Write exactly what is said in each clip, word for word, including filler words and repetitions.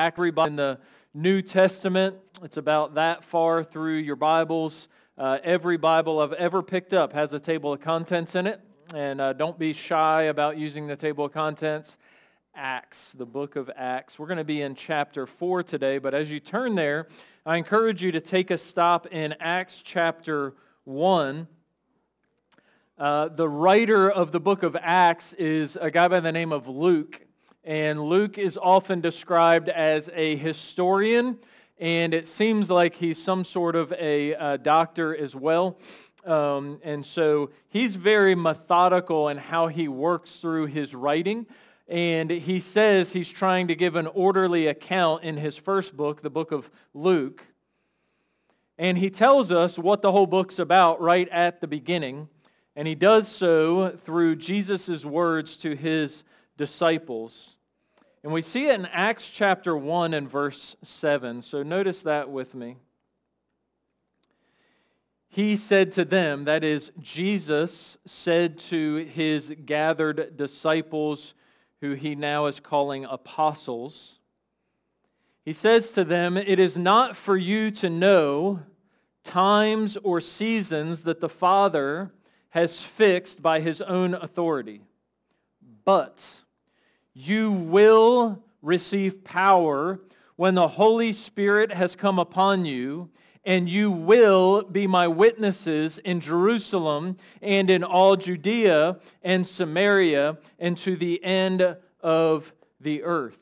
everybody in the New Testament. It's about that far through your Bibles. Uh, every Bible I've ever picked up has a table of contents in it. And uh, don't be shy about using the table of contents. Acts, the book of Acts. We're going to be in chapter four today, but as you turn there, I encourage you to take a stop in Acts chapter one. Uh, the writer of the book of Acts is a guy by the name of Luke, and Luke is often described as a historian, and it seems like he's some sort of a uh, doctor as well. Um, and so he's very methodical in how he works through his writing. And he says he's trying to give an orderly account in his first book, the book of Luke. And he tells us what the whole book's about right at the beginning. And he does so through Jesus' words to his disciples. And we see it in Acts chapter one and verse seven. So notice that with me. He said to them, that is, Jesus said to his gathered disciples, who he now is calling apostles. He says to them, "It is not for you to know times or seasons that the Father has fixed by his own authority, but you will receive power when the Holy Spirit has come upon you, and you will be my witnesses in Jerusalem and in all Judea and Samaria and to the end of the earth."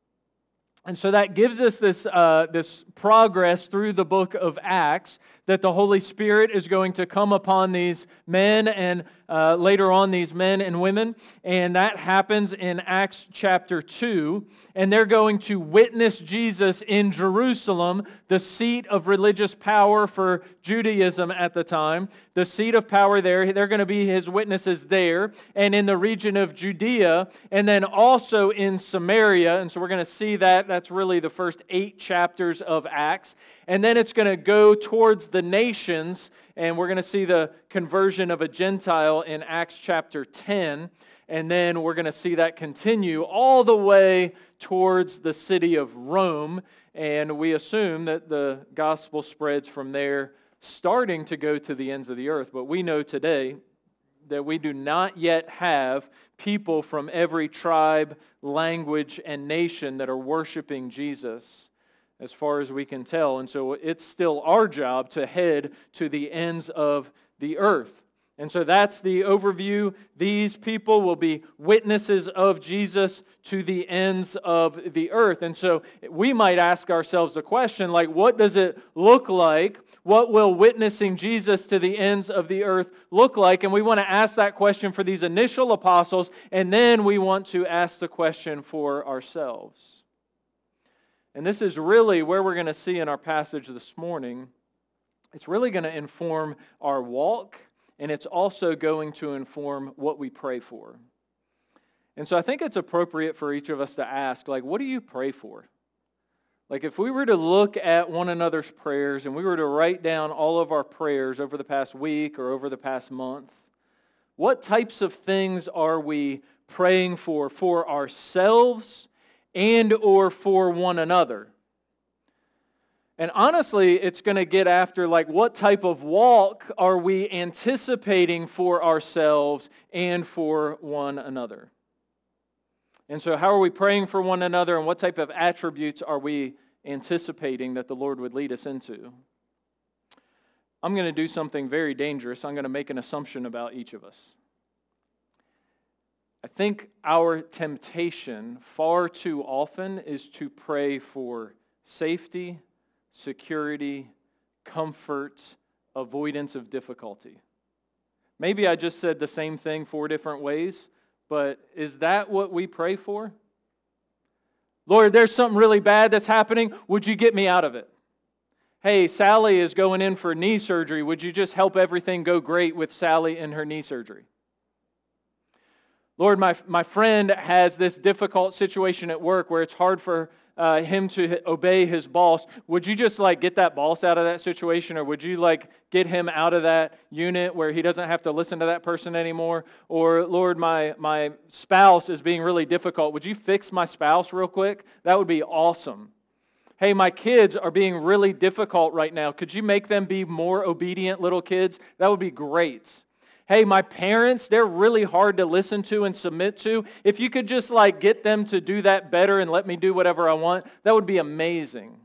And so that gives us this, uh, this progress through the book of Acts, that the Holy Spirit is going to come upon these men and uh, later on these men and women. And that happens in Acts chapter two. And they're going to witness Jesus in Jerusalem, the seat of religious power for Judaism at the time. The seat of power there, they're going to be his witnesses there and in the region of Judea and then also in Samaria. And so we're going to see that. That's really the first eight chapters of Acts. And then it's going to go towards the nations, and we're going to see the conversion of a Gentile in Acts chapter ten. And then we're going to see that continue all the way towards the city of Rome. And we assume that the gospel spreads from there, starting to go to the ends of the earth. But we know today that we do not yet have people from every tribe, language, and nation that are worshiping Jesus, as far as we can tell. And so it's still our job to head to the ends of the earth. And so that's the overview. These people will be witnesses of Jesus to the ends of the earth. And so we might ask ourselves the question, like, what does it look like? What will witnessing Jesus to the ends of the earth look like? And we want to ask that question for these initial apostles, and then we want to ask the question for ourselves. And this is really where we're going to see in our passage this morning. It's really going to inform our walk, and it's also going to inform what we pray for. And so I think it's appropriate for each of us to ask, like, what do you pray for? Like, if we were to look at one another's prayers and we were to write down all of our prayers over the past week or over the past month, what types of things are we praying for, for ourselves and or for one another? And honestly, it's going to get after, like, what type of walk are we anticipating for ourselves and for one another? And so how are we praying for one another, and what type of attributes are we anticipating that the Lord would lead us into? I'm going to do something very dangerous. I'm going to make an assumption about each of us. I think our temptation far too often is to pray for safety, security, comfort, avoidance of difficulty. Maybe I just said the same thing four different ways, but is that what we pray for? Lord, there's something really bad that's happening. Would you get me out of it? Hey, Sally is going in for knee surgery. Would you just help everything go great with Sally and her knee surgery? Lord, my, my friend has this difficult situation at work where it's hard for uh, him to obey his boss, would you just like get that boss out of that situation, or would you like get him out of that unit where he doesn't have to listen to that person anymore? Or, Lord, my, my spouse is being really difficult. Would you fix my spouse real quick? That would be awesome. Hey, my kids are being really difficult right now. Could you make them be more obedient little kids? That would be great. Hey, my parents, they're really hard to listen to and submit to. If you could just like get them to do that better and let me do whatever I want, that would be amazing.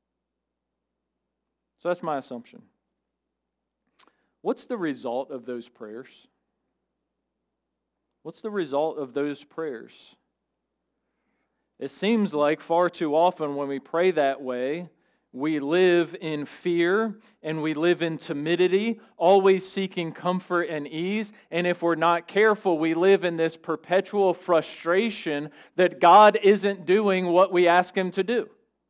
So that's my assumption. What's the result of those prayers? What's the result of those prayers? It seems like far too often when we pray that way, we live in fear and we live in timidity, always seeking comfort and ease. And if we're not careful, we live in this perpetual frustration that God isn't doing what we ask Him to do.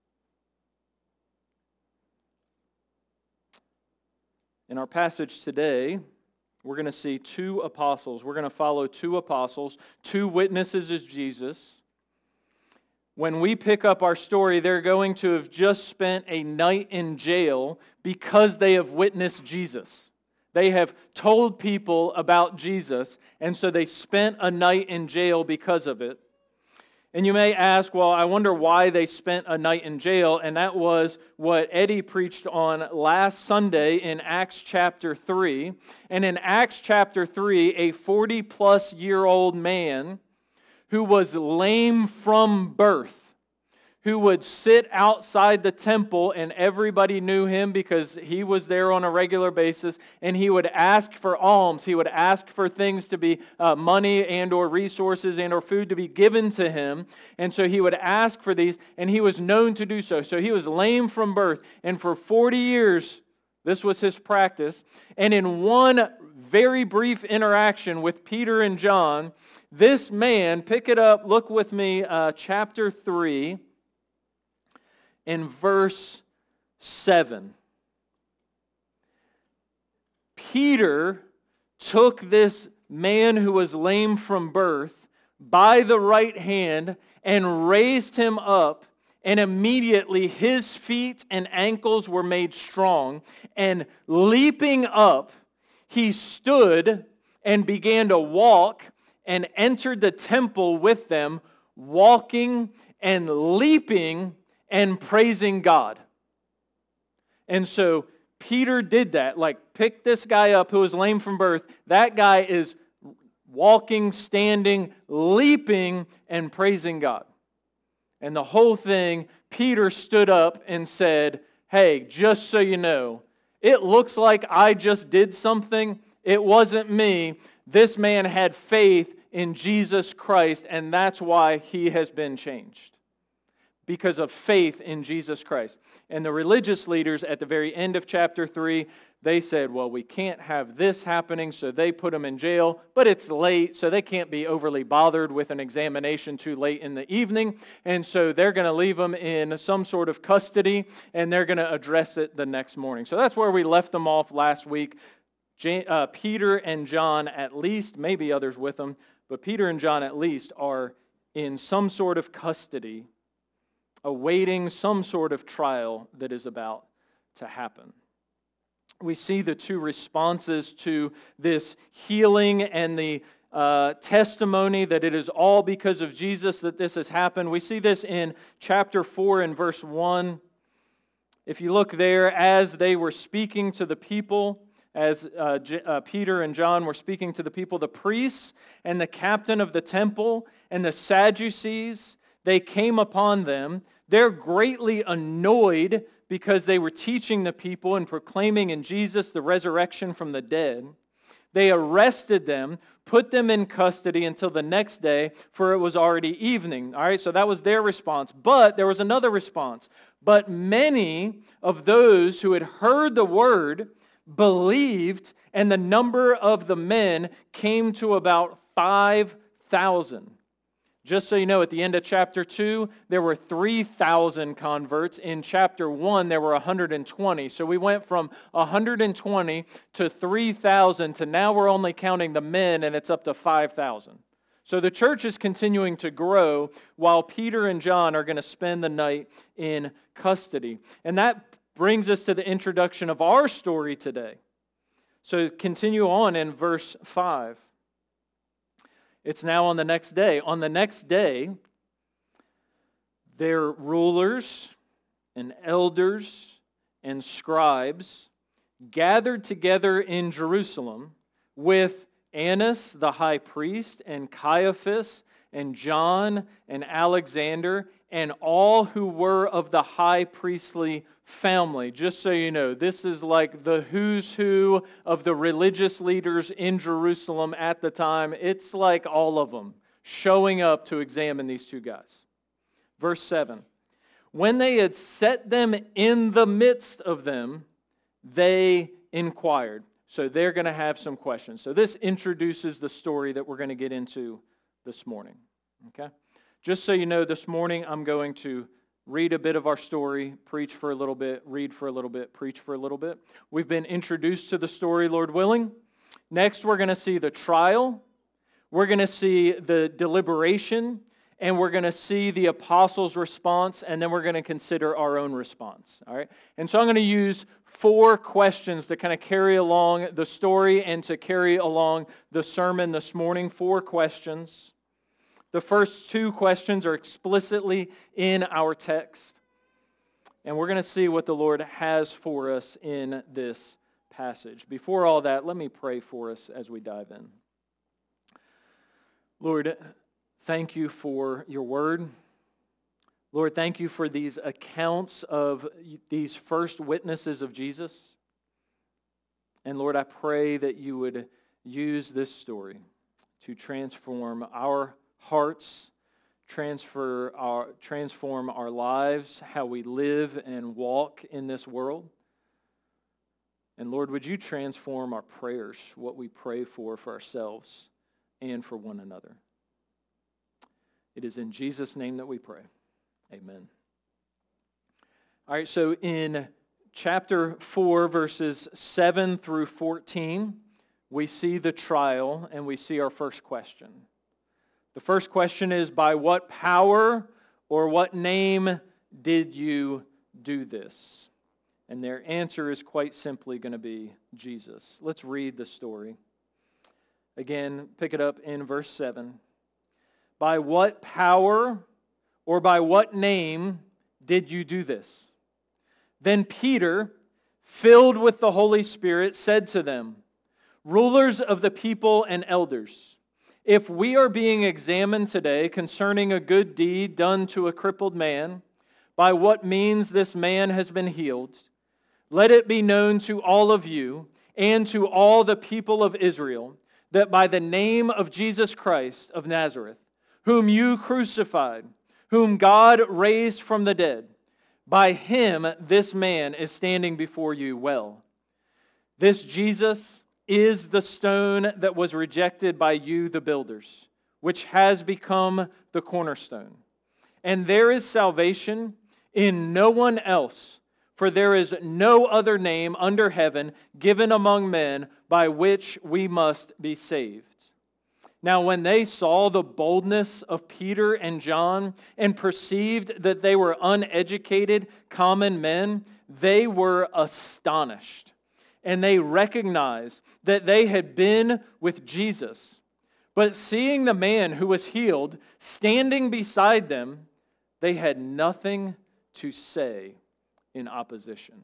In our passage today, we're going to see two apostles. We're going to follow two apostles, two witnesses of Jesus. When we pick up our story, they're going to have just spent a night in jail because they have witnessed Jesus. They have told people about Jesus, and so they spent a night in jail because of it. And you may ask, well, I wonder why they spent a night in jail, and that was what Eddie preached on last Sunday in Acts chapter three. And in Acts chapter three, a forty-plus year old man who was lame from birth, who would sit outside the temple, and everybody knew him because he was there on a regular basis, and he would ask for alms. He would ask for things to be uh, money and or resources and or food to be given to him. And so he would ask for these, and he was known to do so. So he was lame from birth, and for forty years, this was his practice. And in one very brief interaction with Peter and John, this man, pick it up, look with me, uh, chapter three, in verse seven. Peter took this man who was lame from birth by the right hand and raised him up, and immediately his feet and ankles were made strong, and leaping up, he stood and began to walk and entered the temple with them, walking and leaping and praising God. And so Peter did that, like picked this guy up who was lame from birth. That guy is walking, standing, leaping, and praising God. And the whole thing, Peter stood up and said, hey, just so you know, it looks like I just did something. It wasn't me. This man had faith in Jesus Christ, and that's why he has been changed. Because of faith in Jesus Christ. And the religious leaders at the very end of chapter three, they said, well, we can't have this happening, so they put him in jail, but it's late, so they can't be overly bothered with an examination too late in the evening, and so they're going to leave him in some sort of custody, and they're going to address it the next morning. So that's where we left them off last week. Uh, Peter and John at least, maybe others with them, but Peter and John at least are in some sort of custody, awaiting some sort of trial that is about to happen. We see the two responses to this healing and the uh, testimony that it is all because of Jesus that this has happened. We see this in chapter four and verse one. If you look there, as they were speaking to the people, as uh, J- uh, Peter and John were speaking to the people, the priests and the captain of the temple and the Sadducees, they came upon them. They're greatly annoyed because they were teaching the people and proclaiming in Jesus the resurrection from the dead. They arrested them, put them in custody until the next day, for it was already evening. All right, so that was their response. But there was another response. But many of those who had heard the word believed, and the number of the men came to about five thousand. Just so you know, at the end of chapter two, there were three thousand converts. In chapter one, there were one hundred twenty. So we went from one hundred twenty to three thousand to now we're only counting the men, and it's up to five thousand. So the church is continuing to grow while Peter and John are going to spend the night in custody. And that brings us to the introduction of our story today. So continue on in verse five. It's now on the next day. On the next day, their rulers and elders and scribes gathered together in Jerusalem with Annas the high priest and Caiaphas and John and Alexander and all who were of the high priestly family. Just so you know, this is like the who's who of the religious leaders in Jerusalem at the time. It's like all of them showing up to examine these two guys. Verse seven. When they had set them in the midst of them, they inquired. So they're going to have some questions. So this introduces the story that we're going to get into this morning. Okay? Just so you know, this morning I'm going to read a bit of our story, preach for a little bit, read for a little bit, preach for a little bit. We've been introduced to the story, Lord willing. Next, we're going to see the trial. We're going to see the deliberation. And we're going to see the apostles' response. And then we're going to consider our own response. All right? And so I'm going to use four questions to kind of carry along the story and to carry along the sermon this morning. Four questions. The first two questions are explicitly in our text. And we're going to see what the Lord has for us in this passage. Before all that, let me pray for us as we dive in. Lord, thank you for your word. Lord, thank you for these accounts of these first witnesses of Jesus. And Lord, I pray that you would use this story to transform our hearts, transfer our, transform our lives, how we live and walk in this world. And Lord, would you transform our prayers, what we pray for for ourselves and for one another. It is in Jesus' name that we pray. Amen. All right, so in chapter four, verses seven through fourteen, we see the trial and we see our first question. The first question is, by what power or what name did you do this? And their answer is quite simply going to be Jesus. Let's read the story. Again, pick it up in verse seven. By what power or by what name did you do this? Then Peter, filled with the Holy Spirit, said to them, rulers of the people and elders, if we are being examined today concerning a good deed done to a crippled man, by what means this man has been healed, let it be known to all of you and to all the people of Israel that by the name of Jesus Christ of Nazareth, whom you crucified, whom God raised from the dead, by him this man is standing before you well. This Jesus is the stone that was rejected by you, the builders, which has become the cornerstone. And there is salvation in no one else, for there is no other name under heaven given among men by which we must be saved. Now when they saw the boldness of Peter and John and perceived that they were uneducated common men, they were astonished. And they recognized that they had been with Jesus. But seeing the man who was healed standing beside them, they had nothing to say in opposition.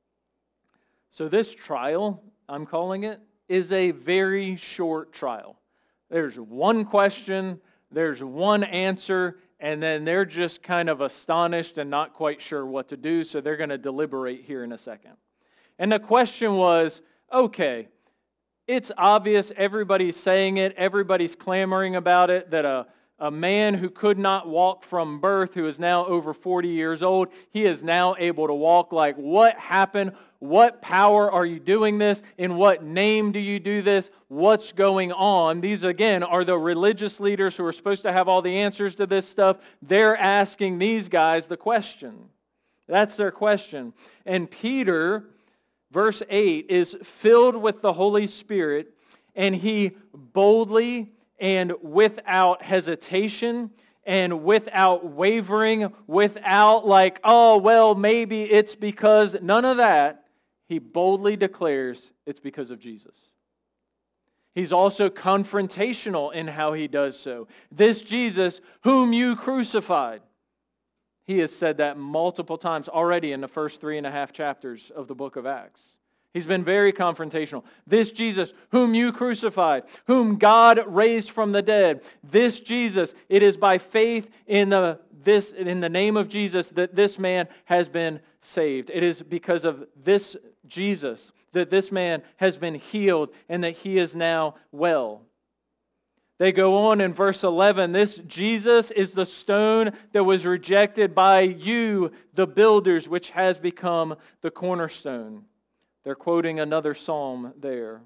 So this trial, I'm calling it, is a very short trial. There's one question, there's one answer, and then they're just kind of astonished and not quite sure what to do, so they're going to deliberate here in a second. And the question was, okay, it's obvious, everybody's saying it, everybody's clamoring about it, that a, a man who could not walk from birth, who is now over forty years old, he is now able to walk. Like, what happened? What power are you doing this? In what name do you do this? What's going on? These, again, are the religious leaders who are supposed to have all the answers to this stuff. They're asking these guys the question. That's their question. And Peter, verse eight, is filled with the Holy Spirit, and he boldly and without hesitation and without wavering, without like, oh, well, maybe it's because, none of that. He boldly declares it's because of Jesus. He's also confrontational in how he does so. This Jesus whom you crucified. He has said that multiple times already in the first three and a half chapters of the book of Acts. He's been very confrontational. This Jesus whom you crucified, whom God raised from the dead. This Jesus, it is by faith in the this in the name of Jesus that this man has been saved. It is because of this Jesus that this man has been healed and that he is now well. They go on in verse eleven, this Jesus is the stone that was rejected by you, the builders, which has become the cornerstone. They're quoting another psalm there.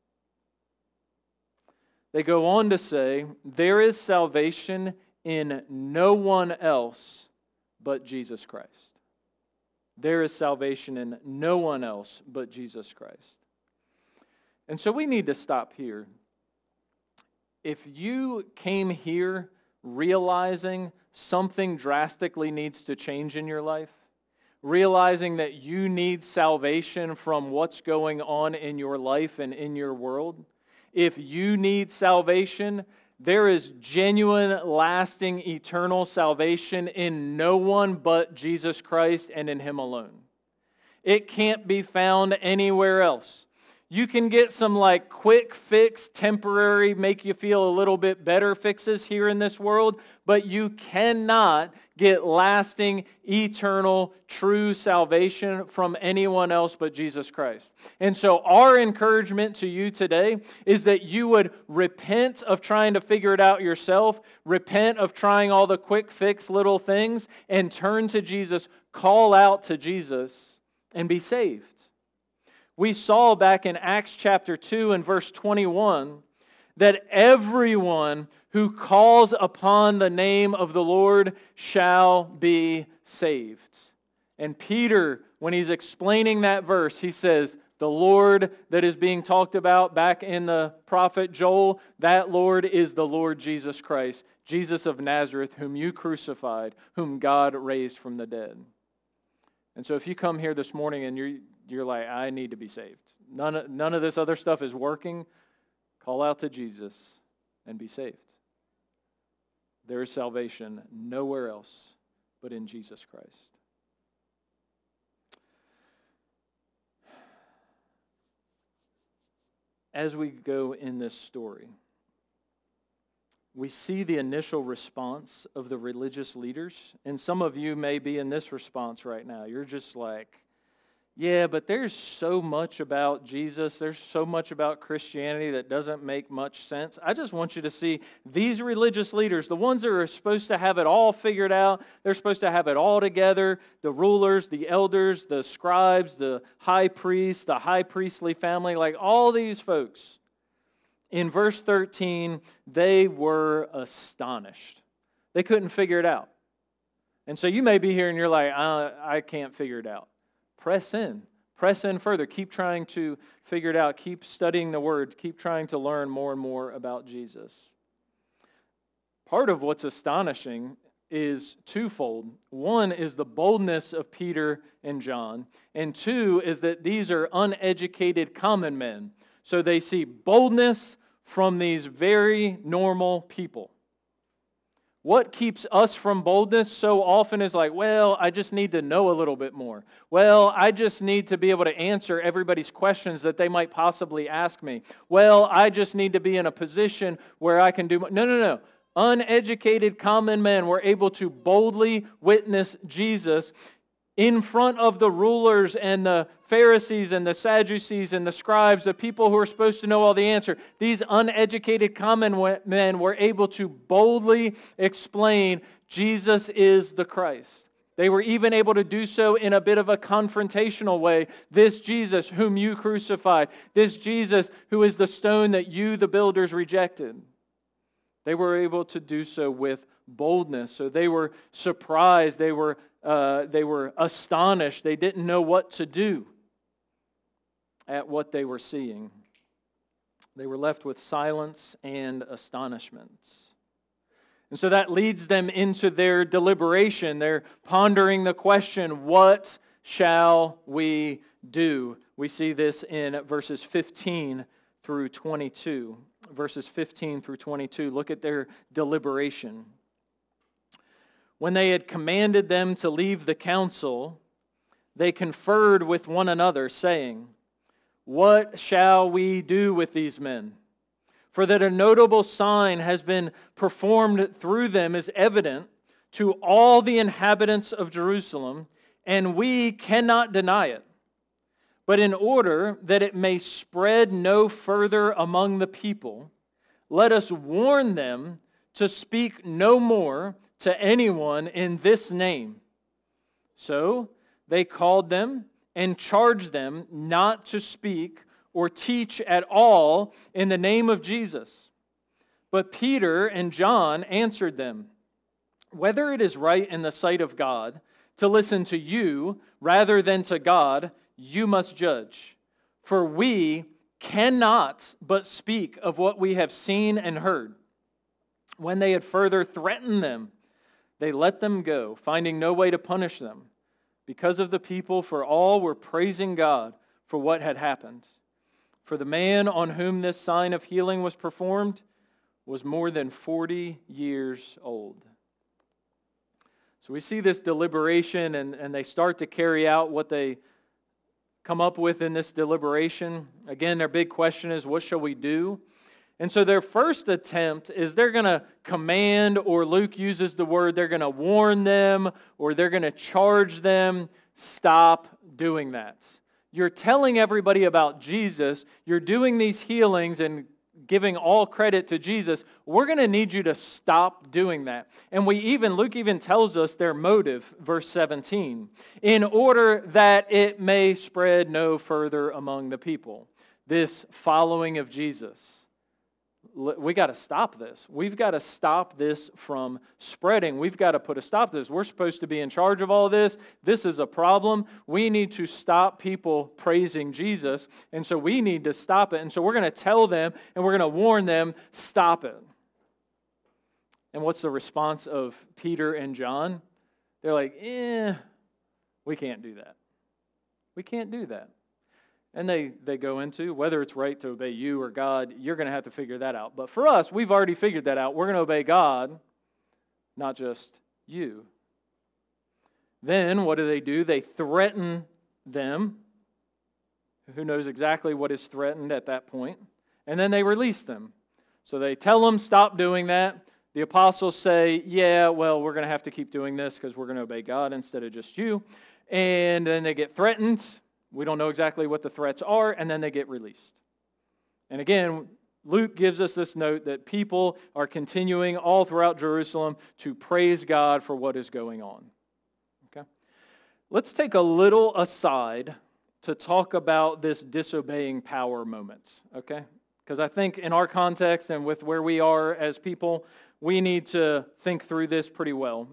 They go on to say, there is salvation in no one else but Jesus Christ. There is salvation in no one else but Jesus Christ. And so we need to stop here. If you came here realizing something drastically needs to change in your life, realizing that you need salvation from what's going on in your life and in your world, if you need salvation, there is genuine, lasting, eternal salvation in no one but Jesus Christ and in Him alone. It can't be found anywhere else. You can get some like quick fix, temporary, make you feel a little bit better fixes here in this world, but you cannot get lasting, eternal, true salvation from anyone else but Jesus Christ. And so our encouragement to you today is that you would repent of trying to figure it out yourself, repent of trying all the quick fix little things, and turn to Jesus, call out to Jesus, and be saved. We saw back in Acts chapter two and verse twenty-one that everyone who calls upon the name of the Lord shall be saved. And Peter, when he's explaining that verse, he says, the Lord that is being talked about back in the prophet Joel, that Lord is the Lord Jesus Christ, Jesus of Nazareth, whom you crucified, whom God raised from the dead. And so if you come here this morning and you're You're like, I need to be saved. None of, none of this other stuff is working. Call out to Jesus and be saved. There is salvation nowhere else but in Jesus Christ. As we go in this story, we see the initial response of the religious leaders. And some of you may be in this response right now. You're just like, yeah, but there's so much about Jesus, there's so much about Christianity that doesn't make much sense. I just want you to see these religious leaders, the ones that are supposed to have it all figured out, they're supposed to have it all together, the rulers, the elders, the scribes, the high priests, the high priestly family, like all these folks. In verse thirteen, they were astonished. They couldn't figure it out. And so you may be here and you're like, I, I can't figure it out. Press in. Press in further. Keep trying to figure it out. Keep studying the Word. Keep trying to learn more and more about Jesus. Part of what's astonishing is twofold. One is the boldness of Peter and John. And two is that these are uneducated common men. So they see boldness from these very normal people. What keeps us from boldness so often is like, well, I just need to know a little bit more. Well, I just need to be able to answer everybody's questions that they might possibly ask me. Well, I just need to be in a position where I can do... No, no, no. Uneducated common men were able to boldly witness Jesus in front of the rulers and the Pharisees and the Sadducees and the scribes, the people who are supposed to know all the answer. These uneducated common men were able to boldly explain Jesus is the Christ. They were even able to do so in a bit of a confrontational way. This Jesus whom you crucified, this Jesus who is the stone that you, the builders, rejected. They were able to do so with boldness. So they were surprised. They were Uh, they were astonished. They didn't know what to do at what they were seeing. They were left with silence and astonishment. And so that leads them into their deliberation. They're pondering the question, what shall we do? We see this in verses fifteen through twenty-two. Verses fifteen through twenty-two. Look at their deliberation. When they had commanded them to leave the council, they conferred with one another, saying, what shall we do with these men? For that a notable sign has been performed through them is evident to all the inhabitants of Jerusalem, and we cannot deny it. But in order that it may spread no further among the people, let us warn them to speak no more to anyone in this name. So they called them and charged them not to speak or teach at all in the name of Jesus. But Peter and John answered them, whether it is right in the sight of God to listen to you rather than to God, you must judge. For we cannot but speak of what we have seen and heard. When they had further threatened them, they let them go, finding no way to punish them because of the people, for all were praising God for what had happened. For the man on whom this sign of healing was performed was more than forty years old. So we see this deliberation, and, and they start to carry out what they come up with in this deliberation. Again, their big question is, what shall we do? And so their first attempt is they're going to command, or Luke uses the word, they're going to warn them, or they're going to charge them, stop doing that. You're telling everybody about Jesus, you're doing these healings and giving all credit to Jesus. We're going to need you to stop doing that. And we even, Luke even tells us their motive, verse seventeen, in order that it may spread no further among the people. This following of Jesus. We got to stop this. We've got to stop this from spreading. We've got to put a stop to this. We're supposed to be in charge of all this. This is a problem. We need to stop people praising Jesus. And so we need to stop it. And so we're going to tell them and we're going to warn them, stop it. And what's the response of Peter and John? They're like, eh, we can't do that. We can't do that. And they, they go into whether it's right to obey you or God, you're going to have to figure that out. But for us, we've already figured that out. We're going to obey God, not just you. Then what do they do? They threaten them. Who knows exactly what is threatened at that point? And then they release them. So they tell them, stop doing that. The apostles say, yeah, well, we're going to have to keep doing this because we're going to obey God instead of just you. And then they get threatened. We don't know exactly what the threats are, and then they get released. And again, Luke gives us this note that people are continuing all throughout Jerusalem to praise God for what is going on. Okay? Let's take a little aside to talk about this disobeying power moment, okay? Because I think in our context and with where we are as people, we need to think through this pretty well.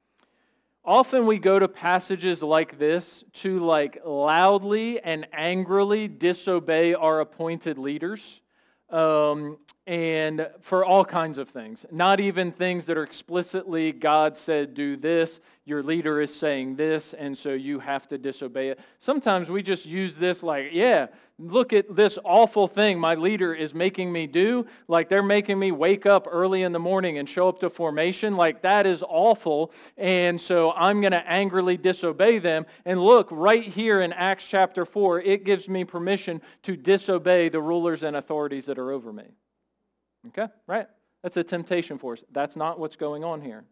Often we go to passages like this to like loudly and angrily disobey our appointed leaders, um, and for all kinds of things. Not even things that are explicitly God said do this, your leader is saying this, and so you have to disobey it. Sometimes we just use this like, yeah, look at this awful thing my leader is making me do. Like they're making me wake up early in the morning and show up to formation. Like that is awful. And so I'm going to angrily disobey them. And look, right here in Acts chapter four, it gives me permission to disobey the rulers and authorities that are over me. Okay, right? That's a temptation for us. That's not what's going on here.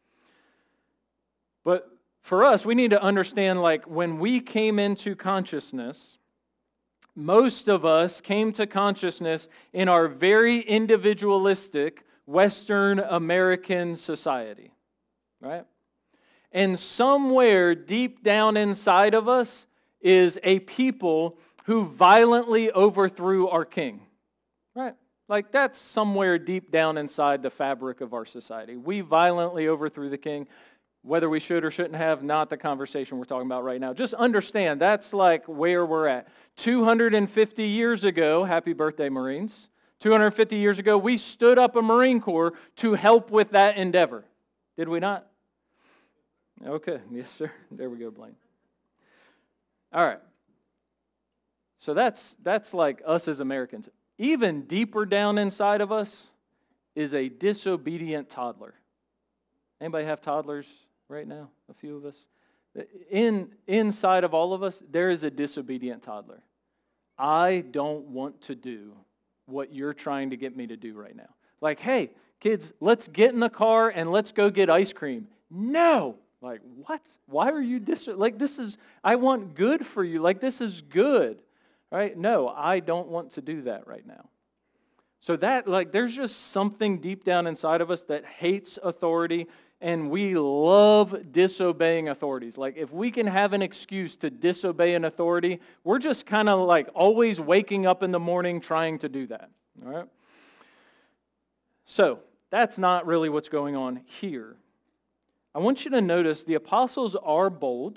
But for us, we need to understand, like, when we came into consciousness, most of us came to consciousness in our very individualistic Western American society, right? And somewhere deep down inside of us is a people who violently overthrew our king, right? Like that's somewhere deep down inside the fabric of our society. We violently overthrew the king. Whether we should or shouldn't have, not the conversation we're talking about right now. Just understand that's like where we're at. two hundred fifty years ago, happy birthday, Marines. two hundred fifty years ago, we stood up a Marine Corps to help with that endeavor. Did we not? Okay, yes, sir. There we go, Blaine. All right. So that's that's like us as Americans. Even deeper down inside of us is a disobedient toddler. Anybody have toddlers right now? A few of us. In inside of all of us, there is a disobedient toddler. I don't want to do what you're trying to get me to do right now. Like, hey, kids, let's get in the car and let's go get ice cream. No. Like, what? Why are you dis- like this is I want good for you. Like this is good. Right? No, I don't want to do that right now. So that, like, there's just something deep down inside of us that hates authority, and we love disobeying authorities. Like, if we can have an excuse to disobey an authority, we're just kind of like always waking up in the morning trying to do that. All right? So, that's not really what's going on here. I want you to notice the apostles are bold.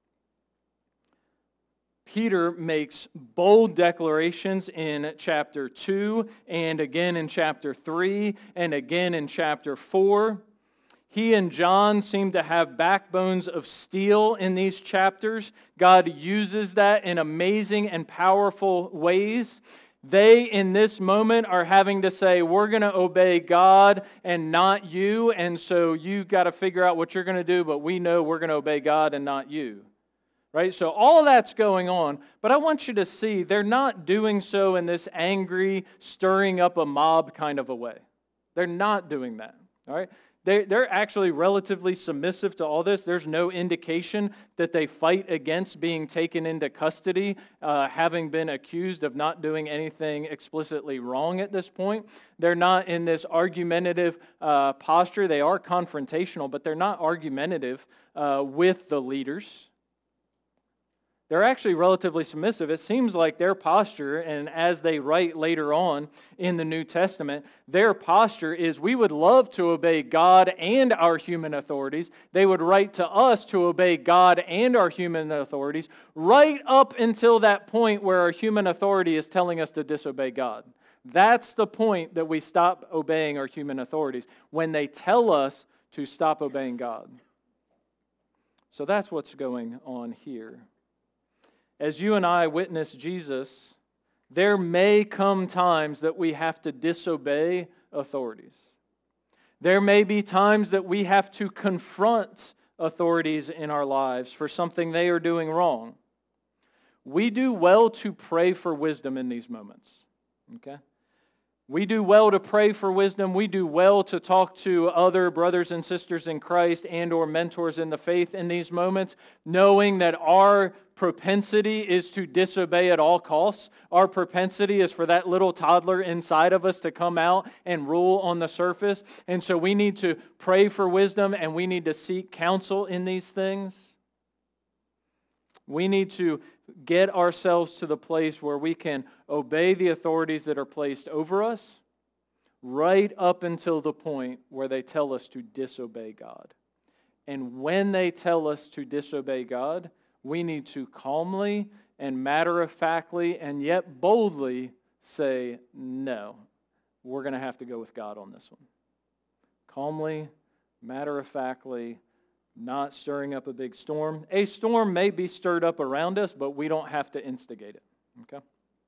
Peter makes bold declarations in chapter two and again in chapter three and again in chapter four. He and John seem to have backbones of steel in these chapters. God uses that in amazing and powerful ways. They, in this moment, are having to say, we're going to obey God and not you, and so you've got to figure out what you're going to do, but we know we're going to obey God and not you. Right? So all of that's going on, but I want you to see they're not doing so in this angry, stirring up a mob kind of a way. They're not doing that. All right? They, they're actually relatively submissive to all this. There's no indication that they fight against being taken into custody, uh, having been accused of not doing anything explicitly wrong at this point. They're not in this argumentative uh, posture. They are confrontational, but they're not argumentative uh, with the leaders. They're actually relatively submissive. It seems like their posture, and as they write later on in the New Testament, their posture is we would love to obey God and our human authorities. They would write to us to obey God and our human authorities right up until that point where our human authority is telling us to disobey God. That's the point that we stop obeying our human authorities, when they tell us to stop obeying God. So that's what's going on here. As you and I witness Jesus, there may come times that we have to disobey authorities. There may be times that we have to confront authorities in our lives for something they are doing wrong. We do well to pray for wisdom in these moments. Okay? We do well to pray for wisdom. We do well to talk to other brothers and sisters in Christ and or mentors in the faith in these moments, knowing that our propensity is to disobey at all costs. Our propensity is for that little toddler inside of us to come out and rule on the surface. And so we need to pray for wisdom, and we need to seek counsel in these things. We need to get ourselves to the place where we can obey the authorities that are placed over us right up until the point where they tell us to disobey God. And when they tell us to disobey God, we need to calmly and matter-of-factly and yet boldly say, no, we're going to have to go with God on this one. Calmly, matter-of-factly, not stirring up a big storm. A storm may be stirred up around us, but we don't have to instigate it. Okay?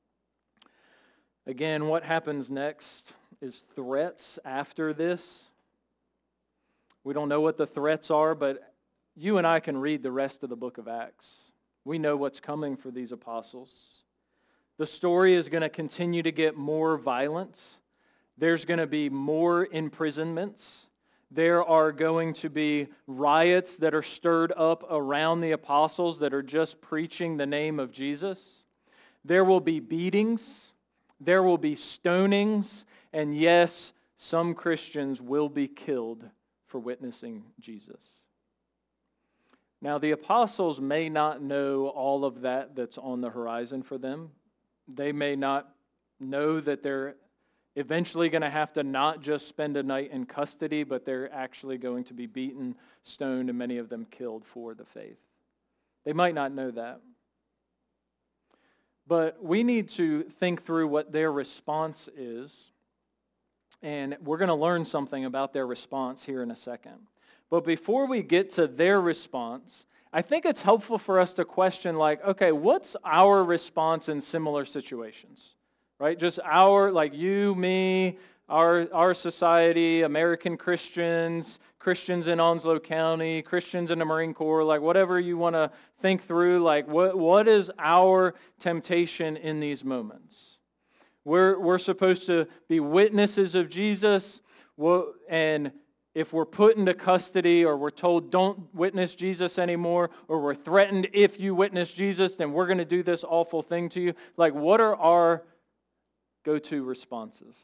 Again, what happens next is threats after this. We don't know what the threats are, but you and I can read the rest of the book of Acts. We know what's coming for these apostles. The story is going to continue to get more violent. There's going to be more imprisonments. There are going to be riots that are stirred up around the apostles that are just preaching the name of Jesus. There will be beatings. There will be stonings. And yes, some Christians will be killed for witnessing Jesus. Now, the apostles may not know all of that that's on the horizon for them. They may not know that they're eventually going to have to not just spend a night in custody, but they're actually going to be beaten, stoned, and many of them killed for the faith. They might not know that. But we need to think through what their response is. And we're going to learn something about their response here in a second. But before we get to their response, I think it's helpful for us to question, like, okay, what's our response in similar situations? Right? Just our, like you, me, our, our society, American Christians, Christians in Onslow County, Christians in the Marine Corps, like whatever you want to think through, like what what is our temptation in these moments? We're, we're supposed to be witnesses of Jesus, and if we're put into custody or we're told don't witness Jesus anymore, or we're threatened if you witness Jesus, then we're going to do this awful thing to you. Like, what are our go-to responses?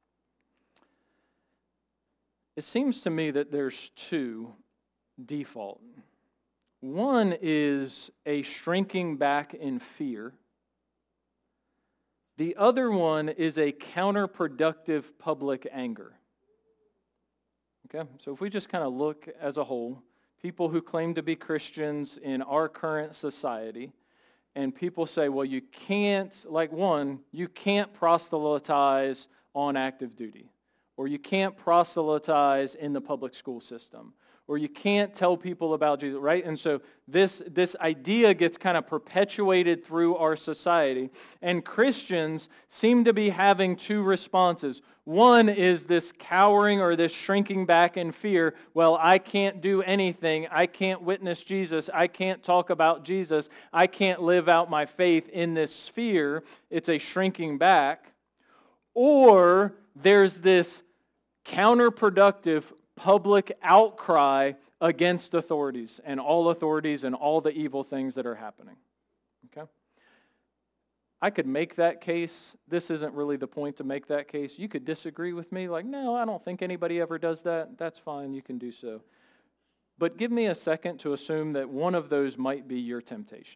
It seems to me that there's two default. One is a shrinking back in fear. The other one is a counterproductive public anger. Okay, so if we just kind of look as a whole, people who claim to be Christians in our current society, and people say, well, you can't, like one, you can't proselytize on active duty, or you can't proselytize in the public school system, or you can't tell people about Jesus, right? And so this, this idea gets kind of perpetuated through our society, and Christians seem to be having two responses. One is this cowering or this shrinking back in fear. Well, I can't do anything. I can't witness Jesus. I can't talk about Jesus. I can't live out my faith in this sphere. It's a shrinking back. Or there's this counterproductive public outcry against authorities and all authorities and all the evil things that are happening. Okay? I could make that case. This isn't really the point to make that case. You could disagree with me, like, no, I don't think anybody ever does that. That's fine. You can do so. But give me a second to assume that one of those might be your temptation.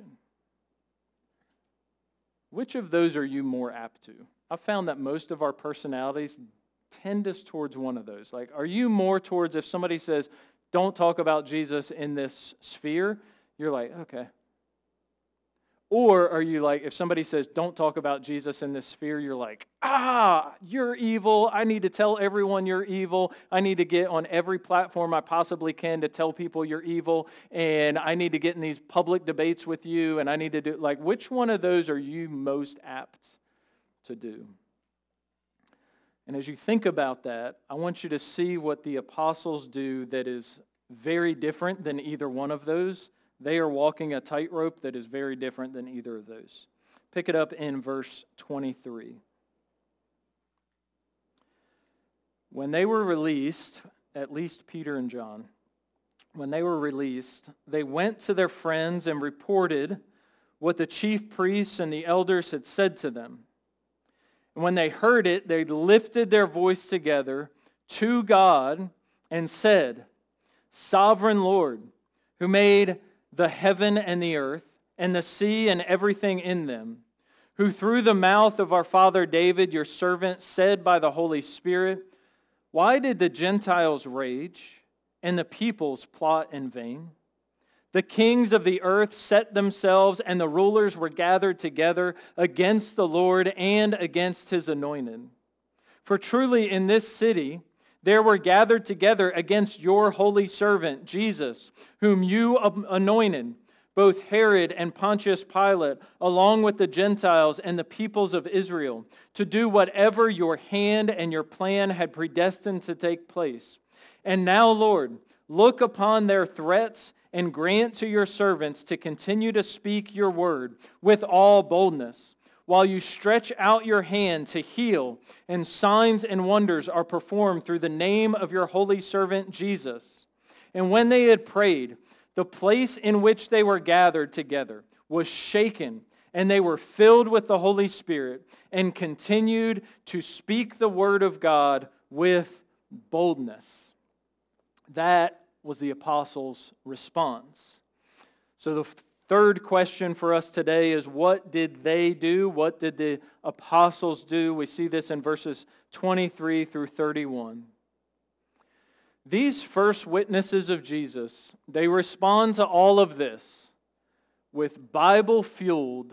Which of those are you more apt to? I've found that most of our personalities tend us towards one of those. Like, are you more towards if somebody says, don't talk about Jesus in this sphere, you're like, okay. Or are you like, if somebody says, don't talk about Jesus in this sphere, you're like, ah, you're evil. I need to tell everyone you're evil. I need to get on every platform I possibly can to tell people you're evil. And I need to get in these public debates with you. And I need to do, like, which one of those are you most apt to do? And as you think about that, I want you to see what the apostles do that is very different than either one of those. They are walking a tightrope that is very different than either of those. Pick it up in verse twenty-three. When they were released, at least Peter and John, when they were released, they went to their friends and reported what the chief priests and the elders had said to them. And when they heard it, they lifted their voice together to God and said, Sovereign Lord, who made the heaven and the earth, and the sea and everything in them, who through the mouth of our father David, your servant, said by the Holy Spirit, why did the Gentiles rage and the peoples plot in vain? The kings of the earth set themselves, and the rulers were gathered together against the Lord and against his anointed. For truly in this city there were gathered together against your holy servant, Jesus, whom you anointed, both Herod and Pontius Pilate, along with the Gentiles and the peoples of Israel, to do whatever your hand and your plan had predestined to take place. And now, Lord, look upon their threats and grant to your servants to continue to speak your word with all boldness, while you stretch out your hand to heal, and signs and wonders are performed through the name of your holy servant Jesus. And when they had prayed, the place in which they were gathered together was shaken, and they were filled with the Holy Spirit, and continued to speak the word of God with boldness. That was the apostles' response. So the third question for us today is, what did they do? What did the apostles do? We see this in verses twenty-three through thirty-one. These first witnesses of Jesus, they respond to all of this with Bible-fueled,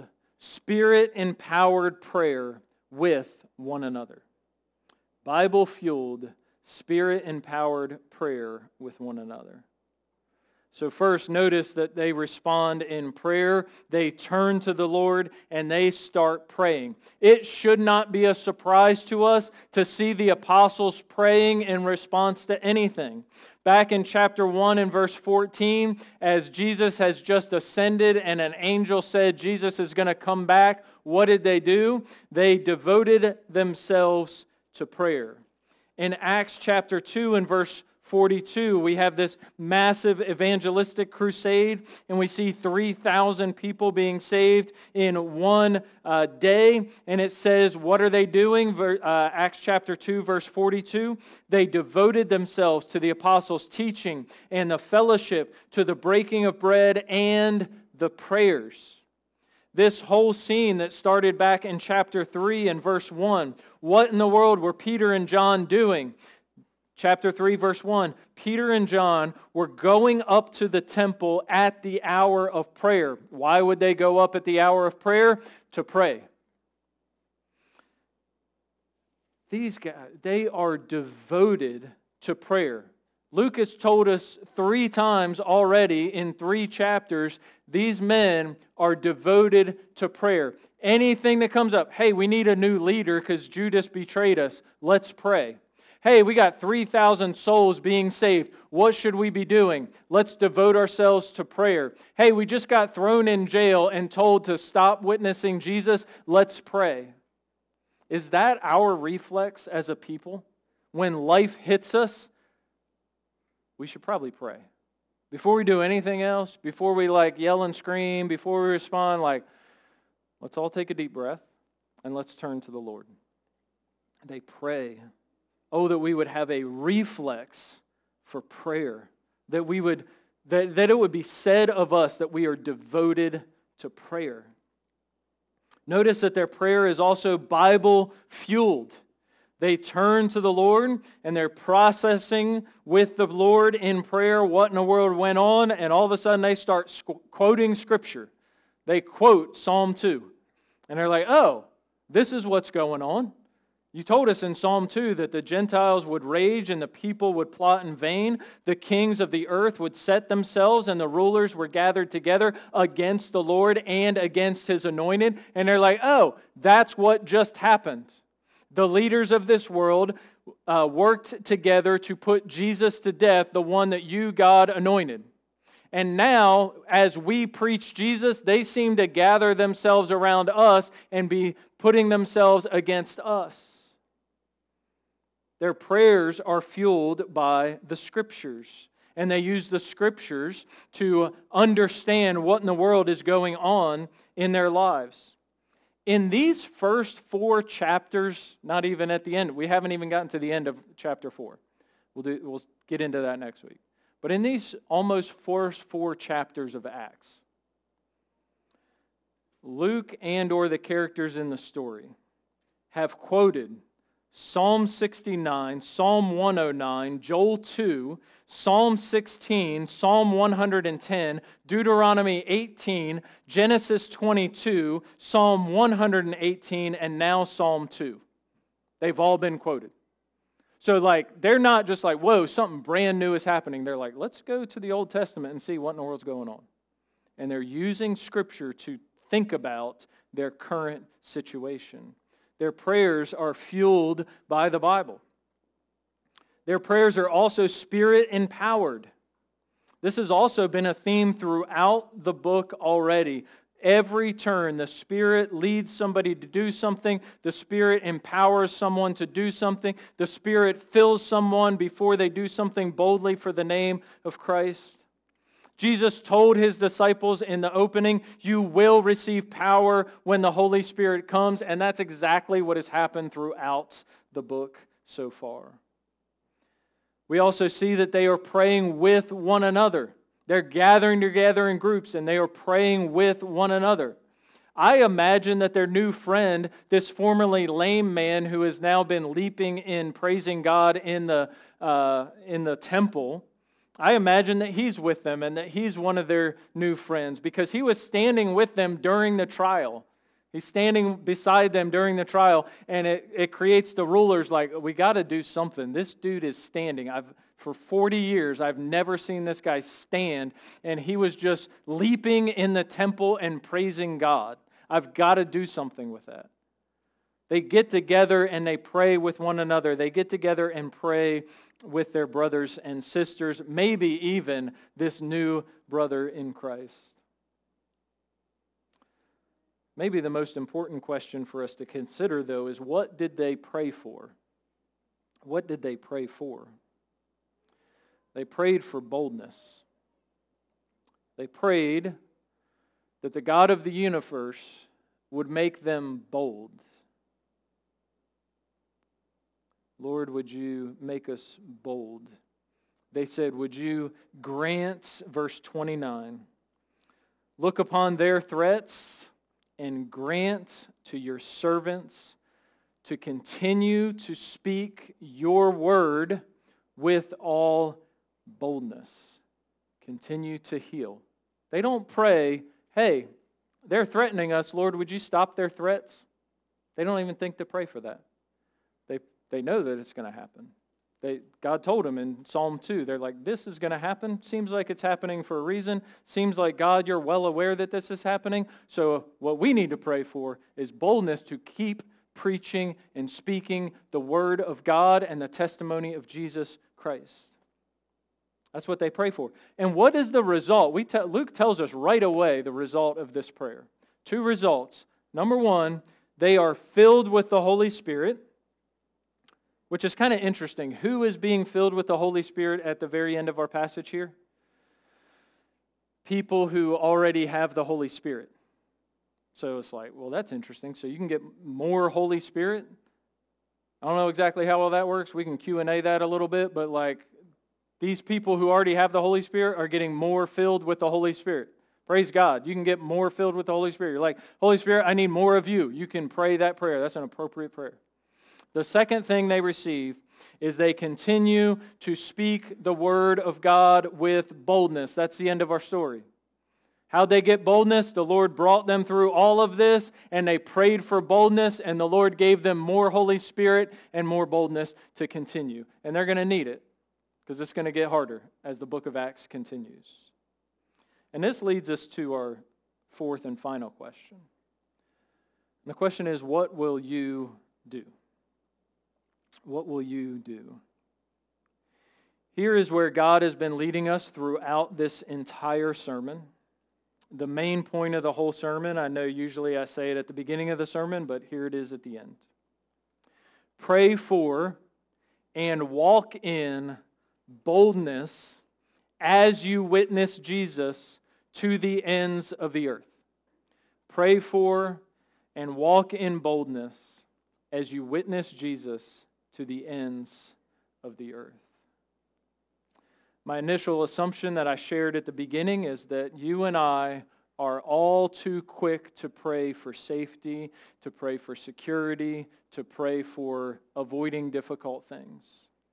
Spirit-empowered prayer with one another. Bible-fueled, Spirit-empowered prayer with one another. So first, notice that they respond in prayer. They turn to the Lord and they start praying. It should not be a surprise to us to see the apostles praying in response to anything. Back in chapter one and verse fourteen, as Jesus has just ascended and an angel said Jesus is going to come back, what did they do? They devoted themselves to prayer. In Acts chapter two and verse forty-two, we have this massive evangelistic crusade, and we see three thousand people being saved in one uh, day. And it says, what are they doing? Ver, uh, Acts chapter two, verse forty-two, they devoted themselves to the apostles' teaching and the fellowship, to the breaking of bread and the prayers. This whole scene that started back in chapter three and verse one, what in the world were Peter and John doing? Chapter three, verse one, Peter and John were going up to the temple at the hour of prayer. Why would they go up at the hour of prayer? To pray. These guys, they are devoted to prayer. Luke has told us three times already in three chapters, these men are devoted to prayer. Anything that comes up, hey, we need a new leader because Judas betrayed us. Let's pray. Hey, we got three thousand souls being saved. What should we be doing? Let's devote ourselves to prayer. Hey, we just got thrown in jail and told to stop witnessing Jesus. Let's pray. Is that our reflex as a people? When life hits us, we should probably pray. Before we do anything else, before we like yell and scream, before we respond, like, let's all take a deep breath and let's turn to the Lord. They pray. Oh, that we would have a reflex for prayer. That we would, that, that it would be said of us that we are devoted to prayer. Notice that their prayer is also Bible-fueled. They turn to the Lord and they're processing with the Lord in prayer what in the world went on, and all of a sudden they start sc- quoting Scripture. They quote Psalm two. And they're like, oh, this is what's going on. You told us in Psalm two that the Gentiles would rage and the people would plot in vain. The kings of the earth would set themselves and the rulers were gathered together against the Lord and against His anointed. And they're like, oh, that's what just happened. The leaders of this world uh, worked together to put Jesus to death, the one that you, God, anointed. And now, as we preach Jesus, they seem to gather themselves around us and be putting themselves against us. Their prayers are fueled by the Scriptures. And they use the Scriptures to understand what in the world is going on in their lives. In these first four chapters, not even at the end, we haven't even gotten to the end of chapter four. We'll, do, we'll get into that next week. But in these almost first four chapters of Acts, Luke and or the characters in the story have quoted Psalm sixty-nine, Psalm one oh nine, Joel two, Psalm sixteen, Psalm one hundred ten, Deuteronomy eighteen, Genesis twenty-two, Psalm one hundred eighteen, and now Psalm two. They've all been quoted. So like, they're not just like, whoa, something brand new is happening. They're like, let's go to the Old Testament and see what in the world's going on. And they're using Scripture to think about their current situation. Their prayers are fueled by the Bible. Their prayers are also Spirit-empowered. This has also been a theme throughout the book already. Every turn, the Spirit leads somebody to do something. The Spirit empowers someone to do something. The Spirit fills someone before they do something boldly for the name of Christ. Jesus told His disciples in the opening, you will receive power when the Holy Spirit comes, and that's exactly what has happened throughout the book so far. We also see that they are praying with one another. They're gathering together in groups, and they are praying with one another. I imagine that their new friend, this formerly lame man who has now been leaping in praising God in the, uh, in the temple, I imagine that he's with them and that he's one of their new friends because he was standing with them during the trial. He's standing beside them during the trial, and it, it creates the rulers like, we got to do something. This dude is standing. I've For forty years, I've never seen this guy stand, and he was just leaping in the temple and praising God. I've got to do something with that. They get together and they pray with one another. They get together and pray with their brothers and sisters, maybe even this new brother in Christ. Maybe the most important question for us to consider, though, is what did they pray for? What did they pray for? They prayed for boldness. They prayed that the God of the universe would make them bold. Lord, would you make us bold? They said, would you grant, verse twenty-nine, look upon their threats and grant to your servants to continue to speak your word with all boldness. Continue to heal. They don't pray, hey, they're threatening us, Lord, would you stop their threats? They don't even think to pray for that. They they know that it's going to happen. They, God told them in Psalm two, they're like, this is going to happen. Seems like it's happening for a reason. Seems like, God, you're well aware that this is happening. So what we need to pray for is boldness to keep preaching and speaking the word of God and the testimony of Jesus Christ. That's what they pray for. And what is the result? We te- Luke tells us right away the result of this prayer. Two results. Number one, they are filled with the Holy Spirit, which is kind of interesting. Who is being filled with the Holy Spirit at the very end of our passage here? People who already have the Holy Spirit. So it's like, well, that's interesting. So you can get more Holy Spirit? I don't know exactly how well that works. We can Q and A that a little bit, but like these people who already have the Holy Spirit are getting more filled with the Holy Spirit. Praise God. You can get more filled with the Holy Spirit. You're like, Holy Spirit, I need more of you. You can pray that prayer. That's an appropriate prayer. The second thing they receive is they continue to speak the word of God with boldness. That's the end of our story. How'd they get boldness? The Lord brought them through all of this, and they prayed for boldness, and the Lord gave them more Holy Spirit and more boldness to continue. And they're going to need it, because it's going to get harder as the book of Acts continues. And this leads us to our fourth and final question. And the question is, what will you do? What will you do? Here is where God has been leading us throughout this entire sermon. The main point of the whole sermon, I know usually I say it at the beginning of the sermon, but here it is at the end. Pray for and walk in boldness as you witness Jesus to the ends of the earth. Pray for and walk in boldness as you witness Jesus to the ends of the earth. My initial assumption that I shared at the beginning is that you and I are all too quick to pray for safety, to pray for security, to pray for avoiding difficult things.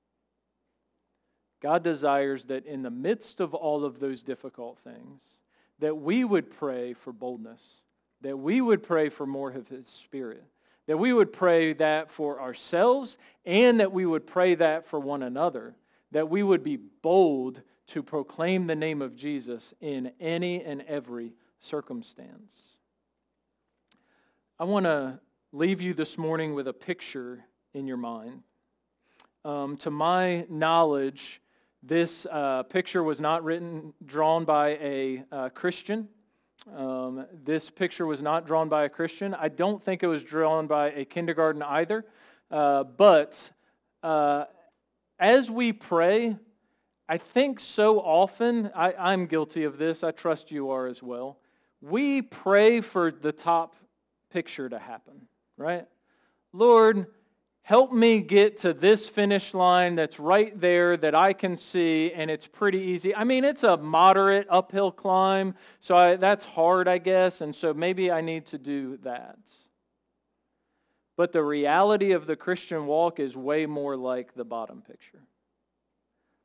God desires that in the midst of all of those difficult things, that we would pray for boldness, that we would pray for more of His Spirit, that we would pray that for ourselves, and that we would pray that for one another, that we would be bold to proclaim the name of Jesus in any and every circumstance. I want to leave you this morning with a picture in your mind. Um, to my knowledge, this uh, picture was not written, drawn by a uh, Christian. Um, this picture was not drawn by a Christian. I don't think it was drawn by a kindergarten either. Uh, but uh, as we pray, I think so often, I, I'm guilty of this, I trust you are as well, we pray for the top picture to happen, right? Lord, help me get to this finish line that's right there that I can see, and it's pretty easy. I mean, it's a moderate uphill climb, so I, that's hard, I guess, and so maybe I need to do that. But the reality of the Christian walk is way more like the bottom picture.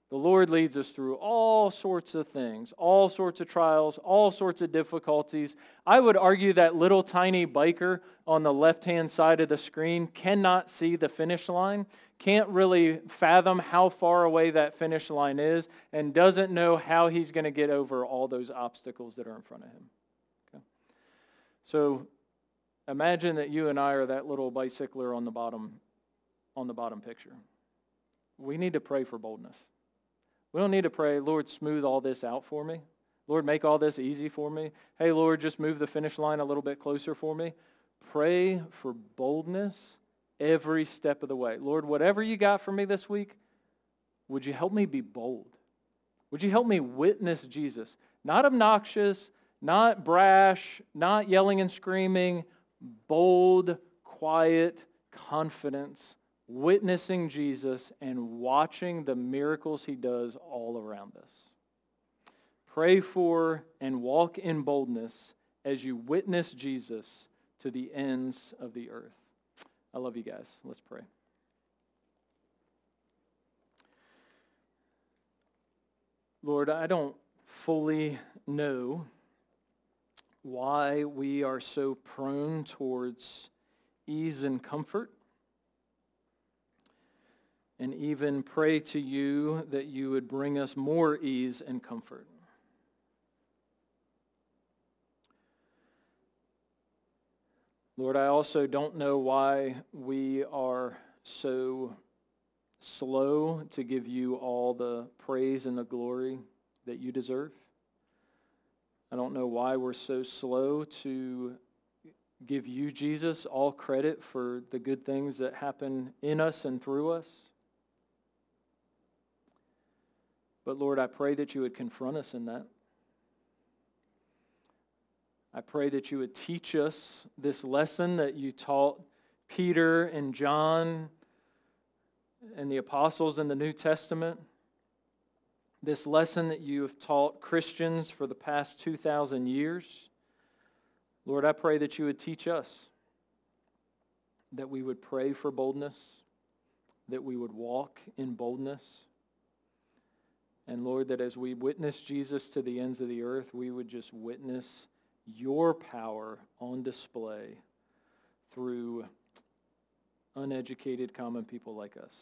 The Lord leads us through all sorts of things, all sorts of trials, all sorts of difficulties. I would argue that little tiny biker on the left-hand side of the screen cannot see the finish line, can't really fathom how far away that finish line is, and doesn't know how he's going to get over all those obstacles that are in front of him. Okay? So imagine that you and I are that little bicycler on the bottom, on the bottom picture. We need to pray for boldness. We don't need to pray, Lord, smooth all this out for me. Lord, make all this easy for me. Hey, Lord, just move the finish line a little bit closer for me. Pray for boldness every step of the way. Lord, whatever you got for me this week, would you help me be bold? Would you help me witness Jesus? Not obnoxious, not brash, not yelling and screaming, bold, quiet confidence, witnessing Jesus and watching the miracles he does all around us. Pray for and walk in boldness as you witness Jesus to the ends of the earth. I love you guys. Let's pray. Lord, I don't fully know why we are so prone towards ease and comfort, and even pray to you that you would bring us more ease and comfort. Lord, I also don't know why we are so slow to give you all the praise and the glory that you deserve. I don't know why we're so slow to give you, Jesus, all credit for the good things that happen in us and through us. But Lord, I pray that you would confront us in that. I pray that you would teach us this lesson that you taught Peter and John and the apostles in the New Testament. This lesson that you have taught Christians for the past two thousand years. Lord, I pray that you would teach us, that we would pray for boldness, that we would walk in boldness. And Lord, that as we witness Jesus to the ends of the earth, we would just witness your power on display through uneducated common people like us.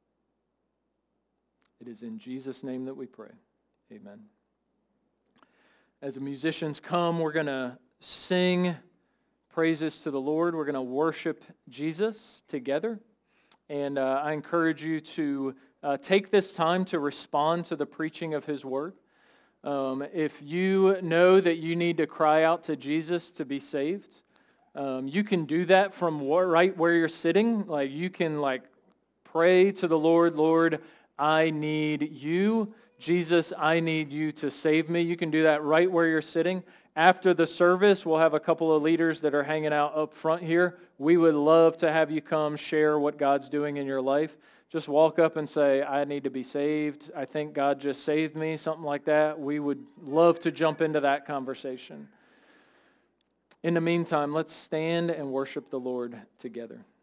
It is in Jesus' name that we pray. Amen. As the musicians come, we're going to sing praises to the Lord. We're going to worship Jesus together. And uh, I encourage you to uh, take this time to respond to the preaching of his word. Um, if you know that you need to cry out to Jesus to be saved, um, you can do that from right where you're sitting. Like you can like pray to the Lord, Lord, I need you. Jesus, I need you to save me. You can do that right where you're sitting. After the service, we'll have a couple of leaders that are hanging out up front here. We would love to have you come share what God's doing in your life. Just walk up and say, I need to be saved. I think God just saved me, something like that. We would love to jump into that conversation. In the meantime, let's stand and worship the Lord together.